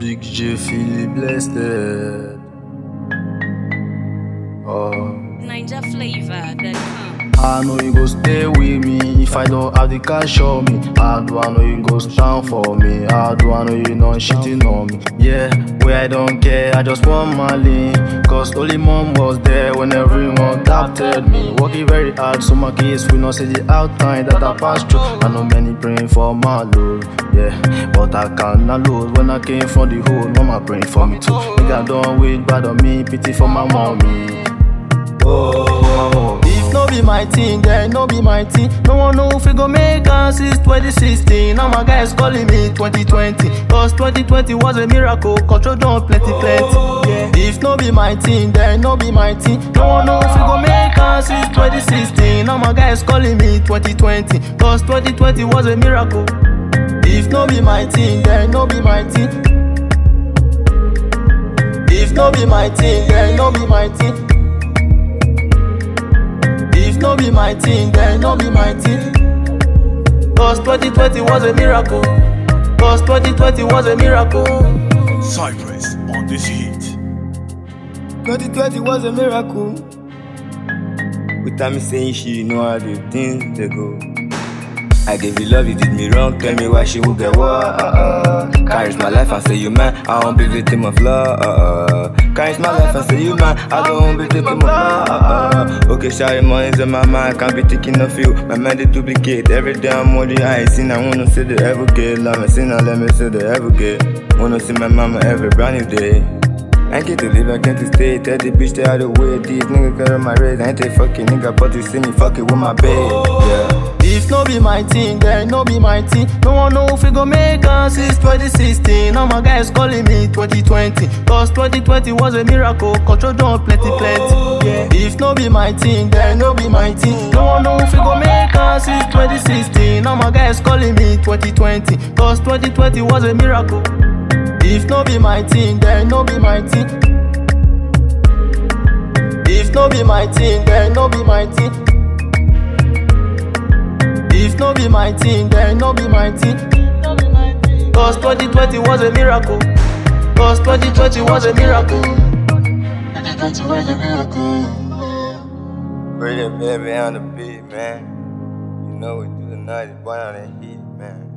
Big J Philly blessed. Oh. NinjaFlavor.com. I know you go stay with me if I don't have the cash, show me. How do I know you go stand for me? How do I know you not shitting on me? Yeah, where I don't care, I just want my lane. Cause only mom was there when everyone doubted me. Working very hard so my kids will not see the outline that I passed through. I know many praying for my Lord, yeah, but I cannot lose. When I came from the hood, mama praying for me too. Nigga don't wait bad on me, pity for my mommy. Oh, if no be my team, then no be my team. No one know if we go make us since 2016. Now my guys calling me 2020. Cause 2020 was a miracle, control done plenty. Yeah. If no be my team, then no be my team. No one know if we go make us since 2016. Now my guys calling me 2020. Cause 2020 was a miracle. If no be my team, then no be my team. If no be my team, then no be my team. If no be my team, then no be my team. Cause 2020 was a miracle. Cause 2020 was a miracle. Cypress on this heat. 2020 was a miracle. With time saying she know how the things they go. I gave you love, you did me wrong. Tell me why she would get what? Carries my life and say you man. I won't be victim of love. Carries my life and say you man. I don't want to be victim of love. Okay, sorry, money's on my mind. Can't be thinking of you. My mind is duplicate. Every day I'm on the ice. I wanna see the ever get. Let me see now, let me see the ever get. Wanna see my mama every brand new day. I ain't get to live, I can't to stay. Tell the bitch stay out of the way. These niggas got on my race. I ain't take fucking nigga, but you see me fucking with my babe. Yeah. If no be my team, then no be my team. No one know if we go make us since 2016. Now my guys calling me 2020. Cause 2020 was a miracle, control done plenty. Yeah. If no be my team, then no be my team. No one know if we go make us since 2016. Now my guys calling me 2020. Cause 2020 was a miracle. If no be my team, then no be my team. If no be my team, then no be my team. If no be my team, then no be my team. Cause 2020 was a miracle. Cause 2020 was a miracle. 2020 was a miracle. Pretty baby on the beat, man. You know we do the night, boy on the heat, man.